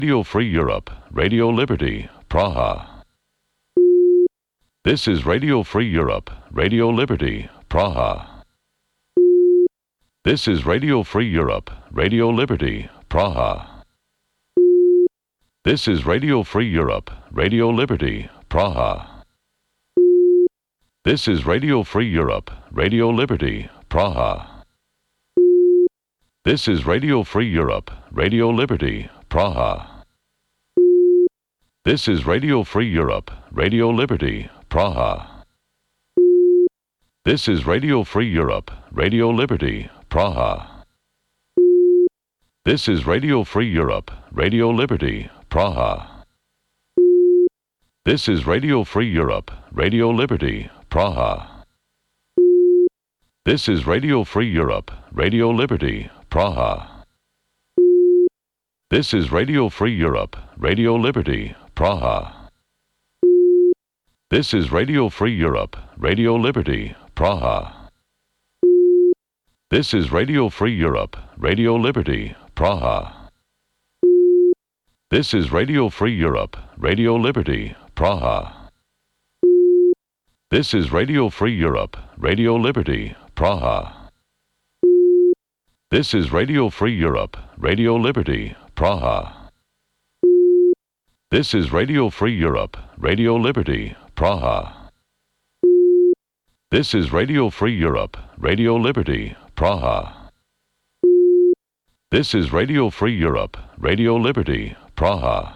Radio Free Europe, Radio Liberty, Praha. This is Radio Free Europe, Radio Liberty, Praha. This is Radio Free Europe, Radio Liberty, Praha. This is Radio Free Europe, Radio Liberty, Praha. This is Radio Free Europe, Radio Liberty, Praha. This is Radio Free Europe, Radio Liberty, Praha. This is Radio Free Europe, Radio Liberty, Praha. This is Radio Free Europe, Radio Liberty, Praha. This is Radio Free Europe, Radio Liberty, Praha. This is Radio Free Europe, Radio Liberty, Praha. This is Radio Free Europe, Radio Liberty, Praha. This is Radio Free Europe, Radio Liberty, Praha. This is Radio Free Europe, Radio Liberty, Praha. This is Radio Free Europe, Radio Liberty, Praha. This is Radio Free Europe, Radio Liberty, Praha. This is Radio Free Europe, Radio Liberty, Praha. This is Radio Free Europe, Radio Liberty, Praha. This is Radio Free Europe, Radio Liberty, Praha. This is Radio Free Europe, Radio Liberty, Praha. This is Radio Free Europe, Radio Liberty, Praha.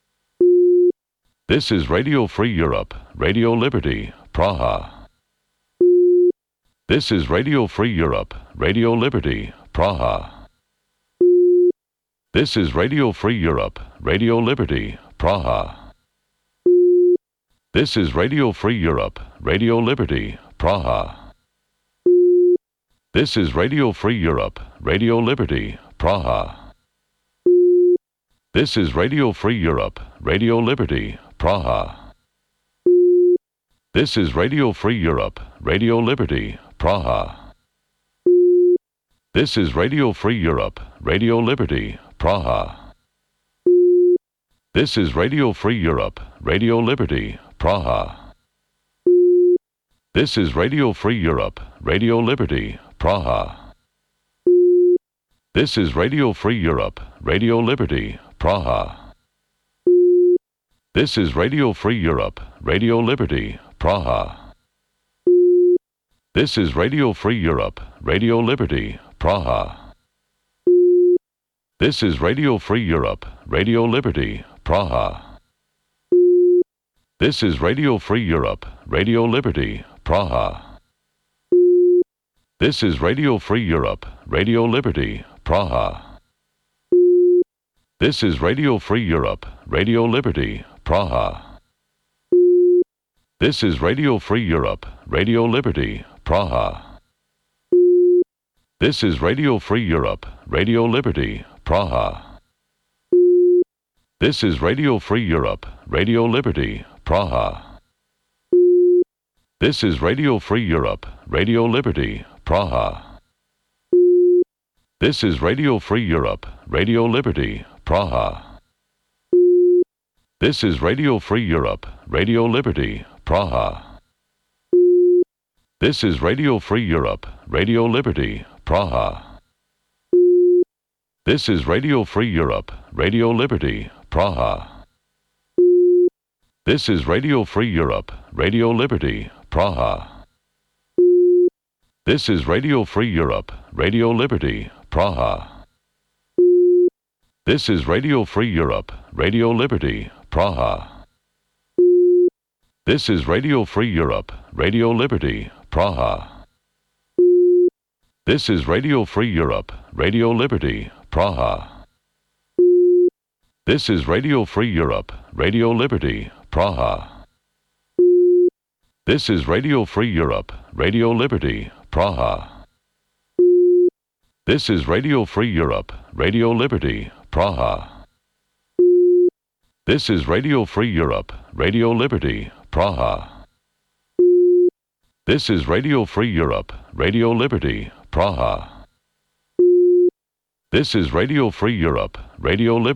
This is Radio Free Europe, Radio Liberty, Praha. This is Radio Free Europe, Radio Liberty, Praha. This is Radio Free Europe, Radio Liberty, Praha. This is Radio Free Europe, Radio Liberty, Praha. This is Radio Free Europe, Radio Liberty, Praha. This is Radio Free Europe, Radio Liberty, Praha. This is Radio Free Europe, Radio Liberty, Praha. This is Radio Free Europe, Radio Liberty, Praha. This is Radio Free Europe, Radio Liberty, Praha. This is Radio Free Europe, Radio Liberty, Praha. This is Radio Free Europe, Radio Liberty, Praha. This is Radio Free Europe, Radio Liberty, Praha. This is Radio Free Europe, Radio Liberty, Praha. This is Radio Free Europe, Radio Liberty, Praha. This is Radio Free Europe, Radio Liberty, Praha. This is Radio Free Europe, Radio Liberty, Praha. This is Radio Free Europe, Radio Liberty, Praha. This is Radio Free Europe, Radio Liberty, Praha. This is Radio Free Europe, Radio Liberty, Praha. This is Radio Free Europe, Radio Liberty, Praha. This is Radio Free Europe, Radio Liberty, Praha. This is Radio Free Europe, Radio Liberty, Praha. This is Radio Free Europe, Radio Liberty, Praha. This is Radio Free Europe, Radio Liberty, Praha. This is Radio Free Europe, Radio Liberty, Praha. This is Radio Free Europe, Radio Liberty, Praha. This is Radio Free Europe, Radio Liberty, Praha. This is Radio Free Europe, Radio Liberty, Praha. This is Radio Free Europe, Radio Liberty, Praha. This is Radio Free Europe, Radio Liberty, Praha. This is Radio Free Europe, Radio Liberty, Praha. This is Radio Free Europe, Radio Liberty, Praha. This is Radio Free Europe, Radio Liberty, Praha. This is Radio Free Europe, Radio Liberty, Praha. This is Radio Free Europe, Radio Liberty, Praha. This is Radio Free Europe, Radio Liberty.